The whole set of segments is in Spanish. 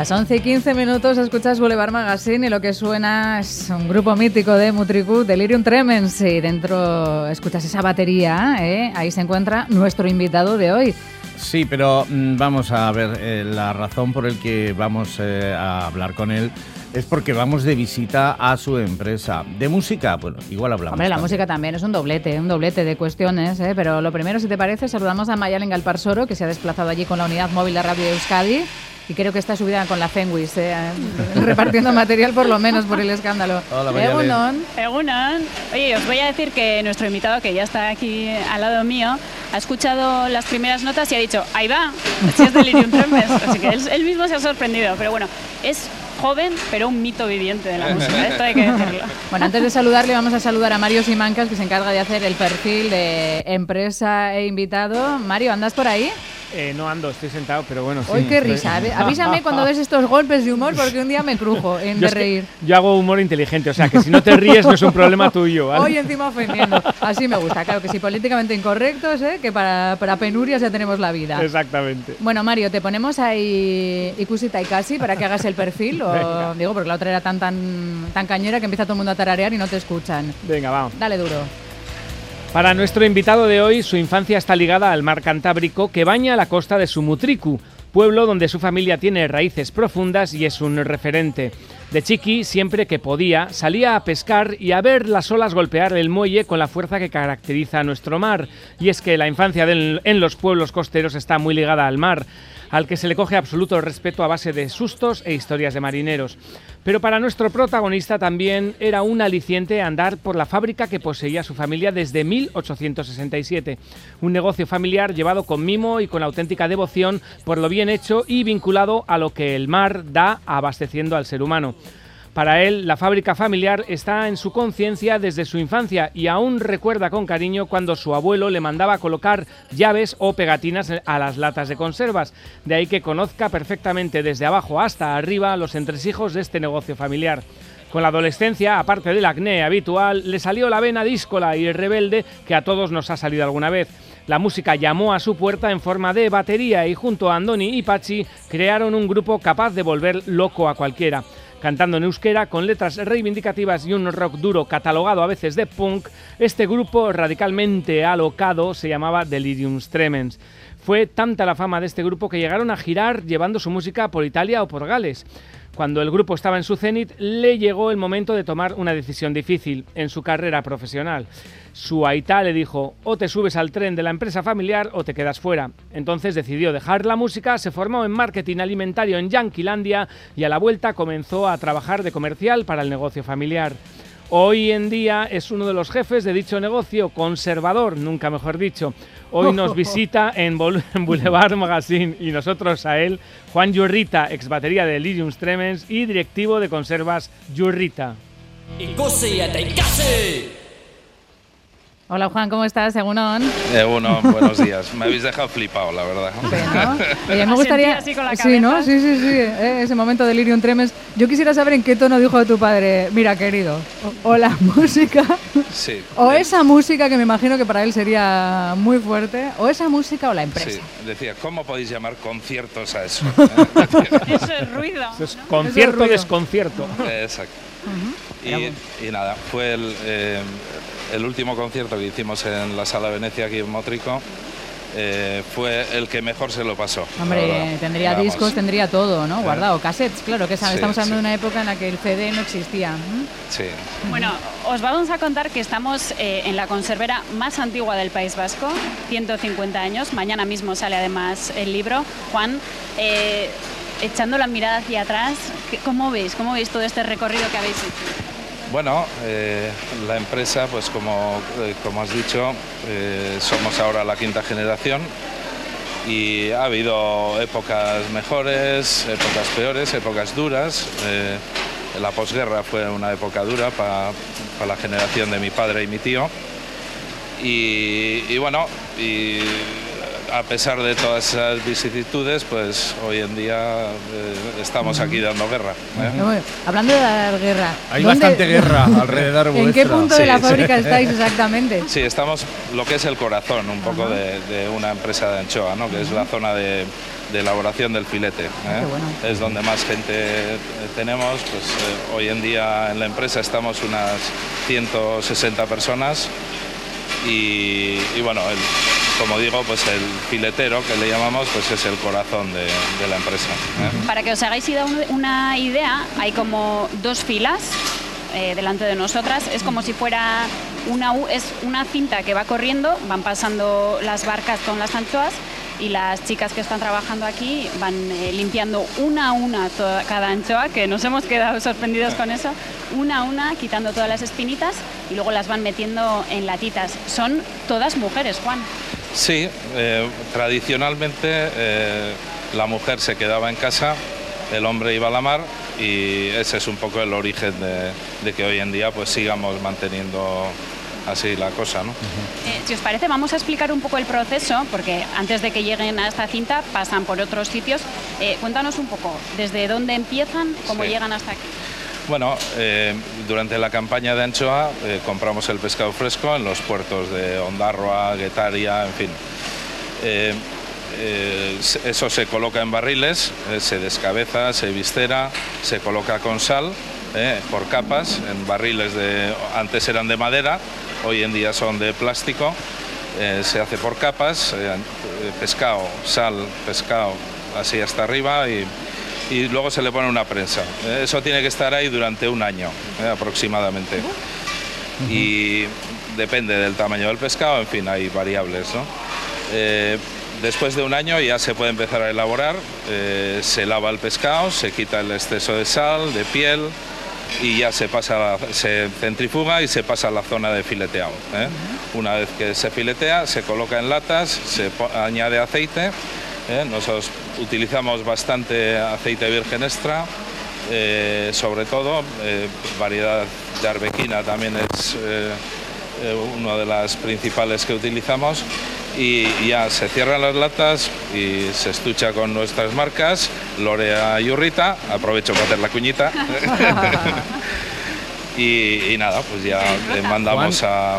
Las 11:15 escuchas Boulevard Magazine y lo que suena es un grupo mítico de Mutriku, Delirium Tremens, y dentro escuchas esa batería, ahí se encuentra nuestro invitado de hoy. Sí, pero vamos a ver, la razón por el que vamos a hablar con él es porque vamos de visita a su empresa. De música, bueno, igual hablamos. Hombre, la música también es un doblete de cuestiones, pero lo primero, si te parece, saludamos a Mayalen Galparsoro, que se ha desplazado allí con la unidad móvil de Radio Euskadi. Y creo que está subida con la Fenwis, repartiendo material por lo menos por el escándalo. Hola, Mayalen. Egunon. Oye, os voy a decir que nuestro invitado, que ya está aquí al lado mío, ha escuchado las primeras notas y ha dicho, ahí va, si es Delirium Tremens. Así que él mismo se ha sorprendido, pero bueno, es joven, pero un mito viviente de la música, esto hay que decirlo. Bueno, antes de saludarle, vamos a saludar a Mario Simancas, que se encarga de hacer el perfil de empresa e invitado. Mario, ¿andas por ahí? No ando, estoy sentado, pero bueno, sí. ¡Uy, qué risa! Avísame cuando ves estos golpes de humor, porque un día me crujo de reír. Yo hago humor inteligente, o sea, que si no te ríes no es un problema tuyo, ¿vale? Hoy encima ofendiendo. Así me gusta, claro, que si políticamente incorrectos, que para penurias ya tenemos la vida. Exactamente. Bueno, Mario, te ponemos ahí Ikusi Taikasi para que hagas el perfil, o digo, porque la otra era tan cañera que empieza todo el mundo a tararear y no te escuchan. Venga, vamos. Dale duro. Para nuestro invitado de hoy, su infancia está ligada al mar Cantábrico que baña la costa de Mutriku, pueblo donde su familia tiene raíces profundas y es un referente. De chiqui, siempre que podía, salía a pescar y a ver las olas golpear el muelle con la fuerza que caracteriza a nuestro mar. Y es que la infancia en los pueblos costeros está muy ligada al mar, al que se le coge absoluto respeto a base de sustos e historias de marineros. Pero para nuestro protagonista también era un aliciente andar por la fábrica que poseía su familia desde 1867. Un negocio familiar llevado con mimo y con auténtica devoción por lo bien hecho y vinculado a lo que el mar da abasteciendo al ser humano. Para él, la fábrica familiar está en su conciencia desde su infancia y aún recuerda con cariño cuando su abuelo le mandaba colocar llaves o pegatinas a las latas de conservas. De ahí que conozca perfectamente desde abajo hasta arriba los entresijos de este negocio familiar. Con la adolescencia, aparte del acné habitual, le salió la vena díscola y rebelde que a todos nos ha salido alguna vez. La música llamó a su puerta en forma de batería y junto a Andoni y Pachi crearon un grupo capaz de volver loco a cualquiera. Cantando en euskera, con letras reivindicativas y un rock duro catalogado a veces de punk, este grupo radicalmente alocado se llamaba Delirium Tremens. Fue tanta la fama de este grupo que llegaron a girar llevando su música por Italia o por Gales. Cuando el grupo estaba en su cenit, le llegó el momento de tomar una decisión difícil en su carrera profesional. Su aitá le dijo, o te subes al tren de la empresa familiar o te quedas fuera. Entonces decidió dejar la música, se formó en marketing alimentario en Yanquilandia y a la vuelta comenzó a trabajar de comercial para el negocio familiar. Hoy en día es uno de los jefes de dicho negocio, conservador, nunca mejor dicho. Hoy nos visita en Boulevard Magazine y nosotros a él, Juan Yurrita, ex batería de Delirium Tremens y directivo de conservas Yurrita. Ikusi eta ikasi. Hola Juan, ¿cómo estás? Egunon. Egunon, buenos días. Me habéis dejado flipado, la verdad. Sí, ¿no? Oye, me gustaría... Así con la sí, ¿no? cabeza. Sí. Ese momento de Delirium Tremens. Yo quisiera saber en qué tono dijo de tu padre, mira, querido, o la música, Sí. o esa música que me imagino que para él sería muy fuerte, o esa música o la empresa. Sí, decía, ¿cómo podéis llamar conciertos a eso? Eso es ruido. Eso es ¿no? concierto, ruido. desconcierto. Exacto. Y nada, fue el último concierto que hicimos en la Sala Venecia aquí en Mótrico. Fue el que mejor se lo pasó. Hombre, tendría Vamos. discos, tendría todo, ¿no? Guardado, cassettes, claro, que Sí, estamos hablando sí. de una época en la que el CD no existía. Sí. Bueno, os vamos a contar que estamos en la conservera más antigua del País Vasco, 150 años. Mañana mismo sale además el libro. Juan, echando la mirada hacia atrás, ¿cómo veis todo este recorrido que habéis hecho? Bueno, la empresa, pues como has dicho, somos ahora la quinta generación y ha habido épocas mejores, épocas peores, épocas duras. La posguerra fue una época dura para la generación de mi padre y mi tío. Y bueno, a pesar de todas esas vicisitudes, pues hoy en día estamos aquí dando guerra. Bueno, hablando de la guerra, Hay bastante guerra alrededor vuestra. ¿En qué punto de la Sí. fábrica estáis exactamente? Sí, estamos lo que es el corazón un poco de una empresa de anchoa, ¿no? Que es la zona de de elaboración del filete. Qué bueno. Es donde más gente tenemos. Pues, hoy en día en la empresa estamos unas 160 personas y bueno, como digo, pues el filetero, que le llamamos, pues es el corazón de la empresa. Para que os hagáis una idea, hay como 2 filas delante de nosotras. Es como si fuera es una cinta que va corriendo, van pasando las barcas con las anchoas y las chicas que están trabajando aquí van limpiando una a una cada anchoa, que nos hemos quedado sorprendidos con eso, una a una, quitando todas las espinitas y luego las van metiendo en latitas. Son todas mujeres, Juan. Sí, tradicionalmente la mujer se quedaba en casa, el hombre iba a la mar y ese es un poco el origen de que hoy en día pues sigamos manteniendo así la cosa, ¿no? Si os parece, vamos a explicar un poco el proceso, porque antes de que lleguen a esta cinta pasan por otros sitios. Cuéntanos un poco, ¿desde dónde empiezan, cómo llegan hasta aquí? Bueno, durante la campaña de anchoa compramos el pescado fresco en los puertos de Ondarroa, Guetaria, en fin. Eso se coloca en barriles, se descabeza, se viscera, se coloca con sal por capas, en barriles antes eran de madera, hoy en día son de plástico, se hace por capas, pescado, sal, pescado, así hasta arriba y luego se le pone una prensa. Eso tiene que estar ahí durante un año aproximadamente. Y depende del tamaño del pescado, en fin, hay variables, ¿no? Después de un año ya se puede empezar a elaborar, se lava el pescado, se quita el exceso de sal, de piel y ya se centrifuga y se pasa a la zona de fileteado. Una vez que se filetea, se coloca en latas, se añade aceite. Nosotros utilizamos bastante aceite virgen extra, sobre todo variedad de arbequina también es una de las principales que utilizamos. Y ya se cierran las latas y se estucha con nuestras marcas, Lorea y Urrita, aprovecho para hacer la cuñita. y nada, pues ya le mandamos a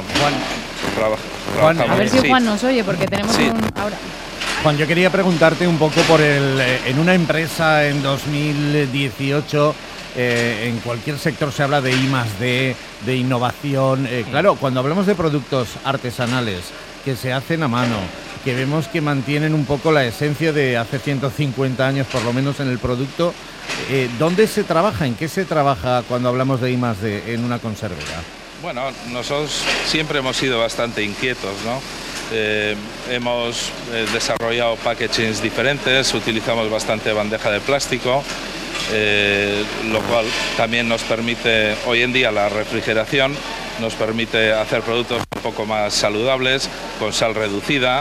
Juan, a ver si Juan nos oye, porque tenemos ahora. Juan, yo quería preguntarte un poco por en una empresa en 2018, en cualquier sector se habla de I+D, de innovación. Claro, cuando hablamos de productos artesanales que se hacen a mano, que vemos que mantienen un poco la esencia de hace 150 años, por lo menos en el producto, ¿dónde se trabaja? ¿En qué se trabaja cuando hablamos de I+D en una conservera? Bueno, nosotros siempre hemos sido bastante inquietos, ¿no? Hemos desarrollado packagings diferentes, utilizamos bastante bandeja de plástico, lo cual también nos permite, hoy en día la refrigeración nos permite hacer productos un poco más saludables, con sal reducida,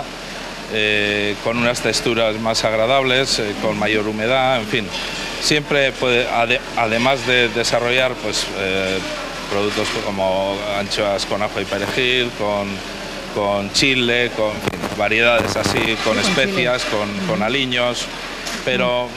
con unas texturas más agradables, con mayor humedad, en fin. Siempre puede, además de desarrollar pues, productos como anchoas con ajo y perejil, con chile, con variedades así, con especias, con aliños, pero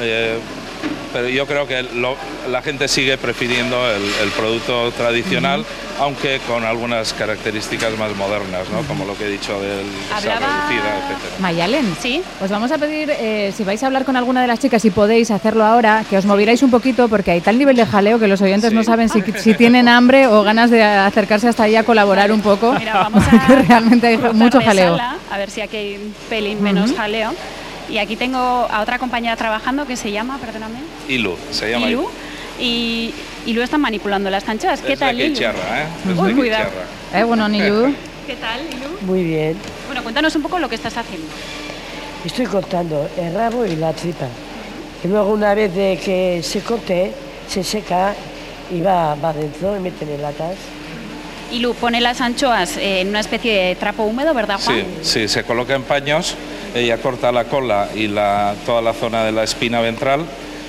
yo creo que la gente sigue prefiriendo el producto tradicional, aunque con algunas características más modernas, ¿no? Como lo que he dicho del sal reducida, etc. Mayalen, sí, os vamos a pedir, si vais a hablar con alguna de las chicas, si podéis hacerlo ahora, que os movierais un poquito, porque hay tal nivel de jaleo que los oyentes no saben si tienen hambre o ganas de acercarse hasta ahí a colaborar un poco. Mira, vamos a que realmente hay mucho jaleo. A ver si aquí hay un pelín menos jaleo. Y aquí tengo a otra compañera trabajando que se llama, perdóname. Ilu, se llama Ilu. Y lo están manipulando las anchoas. ¿Qué tal, Ilu? Uy, cuidado. Bueno, Ilu. ¿Qué tal, Ilu? Muy bien. Bueno, cuéntanos un poco lo que estás haciendo. Estoy cortando el rabo y la tripa. Y luego una vez de que se corte, se seca y va dentro y meten en latas. Ilu pone las anchoas en una especie de trapo húmedo, ¿verdad, Juan? Sí, se coloca en paños. Ella corta la cola y toda la zona de la espina ventral.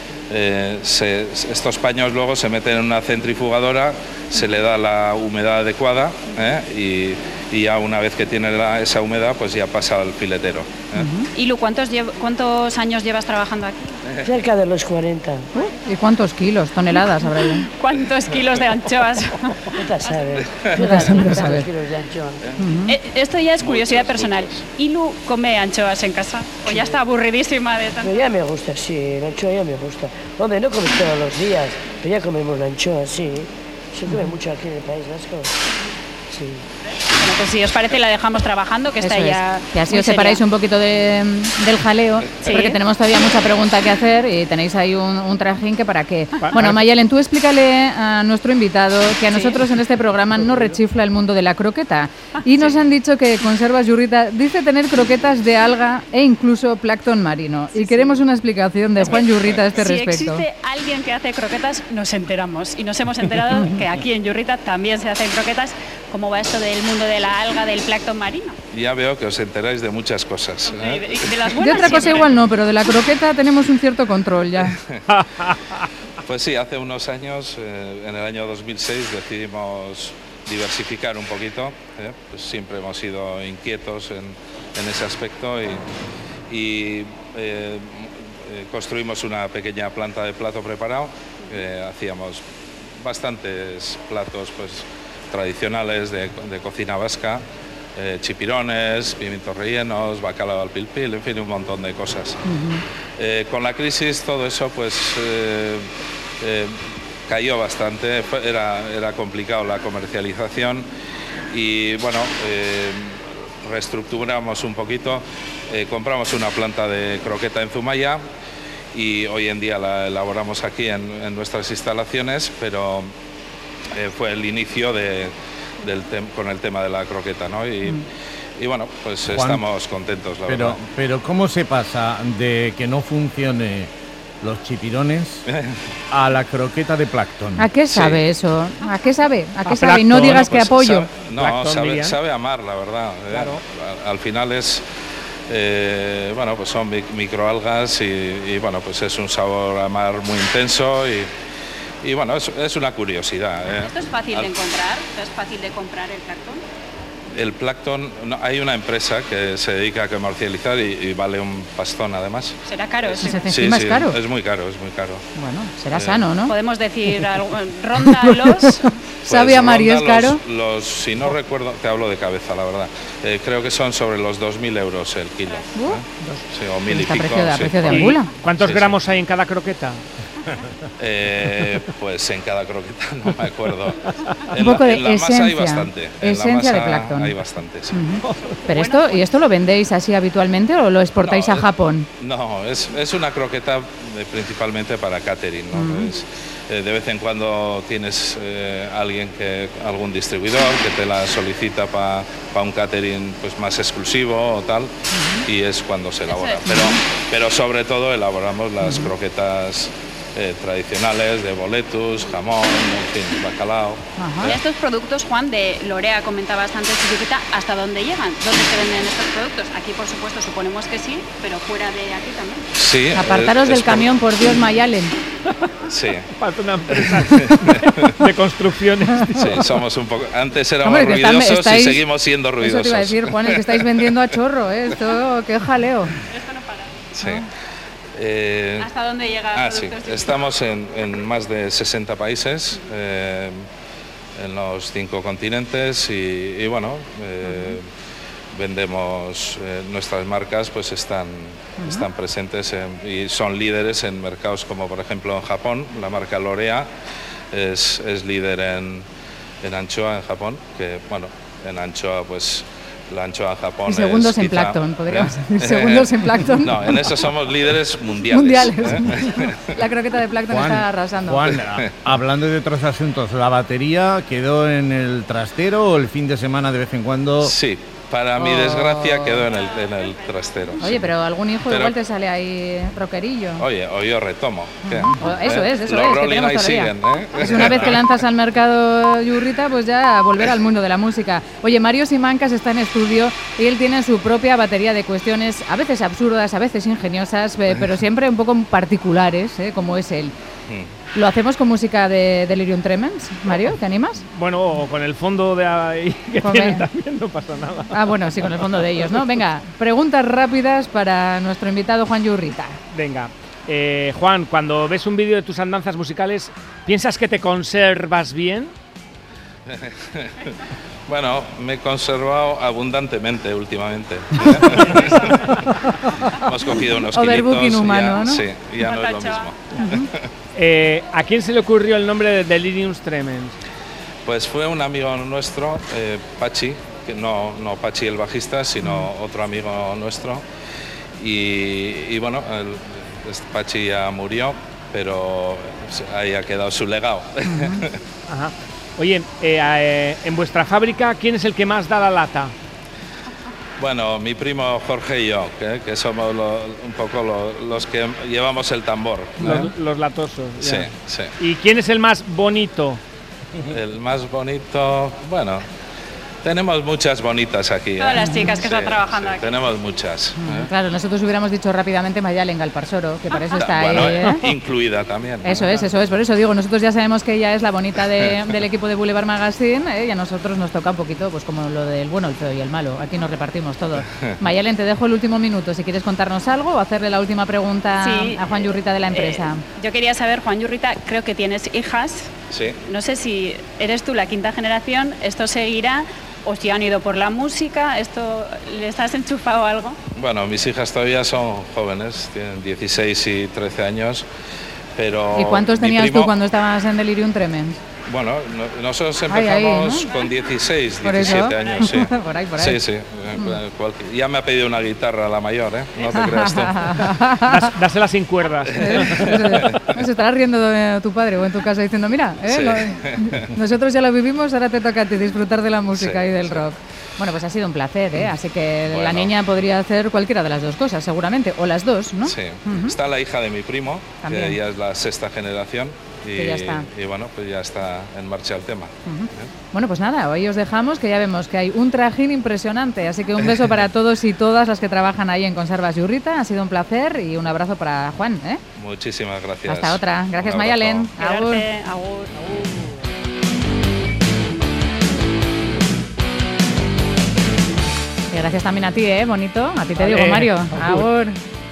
Estos paños luego se meten en una centrifugadora, se le da la humedad adecuada y ya una vez que tiene esa humedad, pues ya pasa al filetero. Ilu, ¿cuántos años llevas trabajando aquí? Cerca de los 40. ¿Y cuántos kilos, toneladas habrá ahí? ¿Cuántos kilos de anchoas? Vete a saber. Vete a saber. ¿Cuántos kilos de anchoa? Esto ya es curiosidad personal. ¿Ilu come anchoas en casa? ¿O ya está aburridísima de tanto? Pero ya me gusta, sí, la anchoa ya me gusta. Hombre, no comes todos los días, pero ya comemos la anchoa, sí. Se come mucho aquí en el País Vasco. Sí. Bueno, pues si os parece la dejamos trabajando, que está Eso ya es. Y así muy os separáis seria. un poquito del jaleo, Sí. porque tenemos todavía mucha pregunta que hacer y tenéis ahí un trajín que para qué. Bueno, Mayalen, tú explícale a nuestro invitado que a nosotros en este programa nos rechifla el mundo de la croqueta. Y nos han dicho que Conservas Yurrita dice tener croquetas de alga e incluso plancton marino. Y queremos una explicación de Juan Yurrita a este Si respecto. existe alguien que hace croquetas, nos enteramos. Y nos hemos enterado que aquí en Yurrita también se hacen croquetas. ¿Cómo va esto del mundo de la alga, del plancton marino? Ya veo que os enteráis de muchas cosas. De, ¿eh? de las De buenas otra cosa siempre. igual no, pero de la croqueta tenemos un cierto control ya. Pues sí, hace unos años, en el año 2006, decidimos diversificar un poquito. Pues siempre hemos sido inquietos en ese aspecto y construimos una pequeña planta de plato preparado. Hacíamos bastantes platos pues, tradicionales de cocina vasca, chipirones, pimientos rellenos, bacalao al pil-pil, en fin, un montón de cosas. Con la crisis todo eso pues cayó bastante, era complicado la comercialización y bueno, reestructuramos un poquito, compramos una planta de croqueta en Zumaya y hoy en día la elaboramos aquí en nuestras instalaciones, pero fue el inicio con el tema de la croqueta, ¿no? Y bueno, pues Juan, estamos contentos, la verdad. Pero ¿cómo se pasa de que no funcione los chipirones a la croqueta de plancton? ¿A qué sabe Sí. eso? ¿A qué sabe? ¿A qué A sabe? Y no plancton, digas que Pues apoyo. Plancton, dirían. sabe amar, la verdad. Claro. Al final es, bueno, pues son microalgas y bueno, pues es un sabor a mar muy intenso y bueno, es una curiosidad. ¿Esto es fácil de encontrar? ¿Esto es fácil de comprar el plancton? El plancton, hay una empresa que se dedica a comercializar y vale un pastón además. ¿Será caro? Pues Sí. encima es caro. Es muy caro, es muy caro. Bueno, será sano, ¿no? Podemos decir, ronda los... ¿Sabe a mar y es ronda caro? si no recuerdo, te hablo de cabeza, la verdad. Creo que son sobre los 2.000 euros el kilo. Sí, o 1.000 y Está a pico. precio de por ahí. angula. ¿Cuántos Sí, gramos hay en cada croqueta? Pues en cada croqueta no me acuerdo. Un poco de en la masa hay esencia. bastante. En la Esencia de masa plancton. hay bastante, sí. Pero ¿y esto lo vendéis así habitualmente o lo exportáis No, a Japón? No, es una croqueta principalmente para catering, ¿no? De vez en cuando tienes algún distribuidor que te la solicita para un catering pues, más exclusivo o tal, y es cuando se elabora. Eso Pero sobre todo elaboramos las croquetas tradicionales de boletus, jamón, en fin, bacalao. Ajá. Y estos productos, Juan, de Lorea comentabas antes, Yurrita, ¿hasta dónde llegan? ¿Dónde se venden estos productos? Aquí, por supuesto, suponemos que sí, pero fuera de aquí también. Sí, Apartaros del camión, por Dios, Mayalen. Sí. Falta una empresa de construcciones. Sí, somos un poco. Antes éramos Hombre, que ruidosos estáis- y seguimos siendo ruidosos. Eso te iba a decir, Juan, es que estáis vendiendo a chorro, ¿eh? Esto, qué jaleo. Esto no para. Sí. ¿Hasta dónde llega Sí. productos? Estamos en más de 60 países, en los 5 continentes y bueno, vendemos nuestras marcas, pues están presentes y son líderes en mercados como por ejemplo en Japón. La marca Lorea es líder en anchoa en Japón, que bueno, en anchoa pues la anchoa en Japón Y segundos es en quizá- plancton, podríamos decir. Segundos en plancton. No, en eso somos líderes mundiales. Mundiales. La croqueta de plancton está arrasando. Juan, hablando de otros asuntos, ¿la batería quedó en el trastero o el fin de semana de vez en cuando? Sí, para mi desgracia quedó en el trastero. Oye, sí. pero algún hijo Pero- igual te sale ahí rockerillo. Oye, hoy yo retomo. ¿qué? Eso es, Los que Rolling tenemos ahí todavía. siguen, ¿eh? Es una vez que lanzas al mercado Yurrita, pues ya volver al mundo de la música. Oye, Mario Simancas está en estudio y él tiene su propia batería de cuestiones, a veces absurdas, a veces ingeniosas, pero siempre un poco particulares, como es él. ¿Lo hacemos con música de Delirium Tremens? Mario, ¿te animas? Bueno, o con el fondo de ahí que Con tienen el- también, no pasa nada. Ah, bueno, sí, con el fondo de ellos, ¿no? Venga, preguntas rápidas para nuestro invitado Juan Yurrita. Venga, Juan, cuando ves un vídeo de tus andanzas musicales, ¿piensas que te conservas bien? Bueno, me he conservado abundantemente últimamente. Hemos cogido unos Overbooking kilitos, humano, ¿no? Sí, ya no es lo mismo. ¿A quién se le ocurrió el nombre de Delirium Tremens? Pues fue un amigo nuestro, Pachi, que no Pachi el bajista, sino otro amigo nuestro. Y bueno, Pachi ya murió, pero ahí ha quedado su legado. Ajá. Oye, en vuestra fábrica, ¿quién es el que más da la lata? Bueno, mi primo Jorge y yo, que somos un poco los que llevamos el tambor. Los latosos. Sí, ya. sí. ¿Y quién es el más bonito? El más bonito, bueno, tenemos muchas bonitas aquí. Todas las chicas que están trabajando aquí. Tenemos muchas. Claro, nosotros hubiéramos dicho rápidamente Mayalen Galparsoro, que para eso está Bueno, ahí. incluida también. Eso es, por eso digo, nosotros ya sabemos que ella es la bonita del equipo de Boulevard Magazine, y a nosotros nos toca un poquito pues como lo del bueno, el feo y el malo, aquí nos repartimos todo. Mayalen, te dejo el último minuto, si quieres contarnos algo o hacerle la última pregunta a Juan Yurrita de la empresa. Yo quería saber, Juan Yurrita, creo que tienes hijas. Sí. No sé si eres tú la quinta generación, esto seguirá, o si han ido por la música, esto ¿les has enchufado algo? Bueno, mis hijas todavía son jóvenes, tienen 16 y 13 años, pero... ¿Y cuántos tenías tú cuando estabas en Delirium Tremens? Bueno, nosotros empezamos con 16, 17 años, sí. Por ahí. Sí. Ya me ha pedido una guitarra la mayor, ¿eh? No te creas tú. Dásela sin cuerdas. Se estará riendo de tu padre o en tu casa diciendo, mira, Sí. nosotros ya lo vivimos, ahora te toca a ti disfrutar de la música Sí, y del sí. rock. Bueno, pues ha sido un placer, ¿eh? Así que la Bueno. niña podría hacer cualquiera de las dos cosas, seguramente, o las dos, ¿no? Sí. Está la hija de mi primo, También. que ya es la sexta generación. Que ya está. Y bueno, pues ya está en marcha el tema. Bueno, pues nada, hoy os dejamos, que ya vemos que hay un trajín impresionante, así que un beso para todos y todas las que trabajan ahí en Conservas Yurrita, ha sido un placer y un abrazo para Juan, ¿eh? Muchísimas gracias. Hasta otra. Gracias, Un abrazo. Mayalen. Agur. Quedarte, agur. Y gracias también a ti, bonito. A ti te Vale. digo, Mario. Agur. Agur.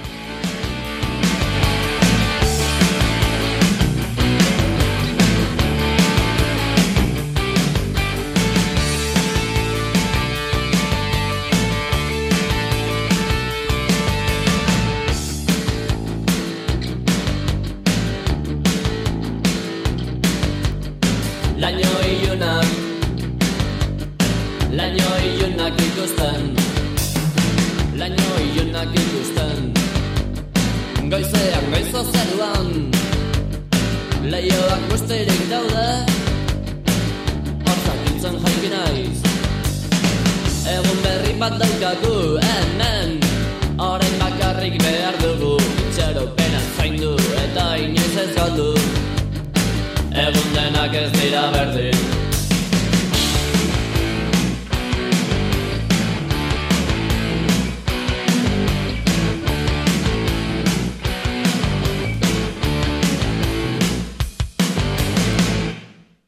Laino ilunak ikusten Goizean goizo zeruan Leioak bustirik daude Hortzak hiltzen jaiki naiz Egun berri bat daukagu hemen Orain bakarrik behar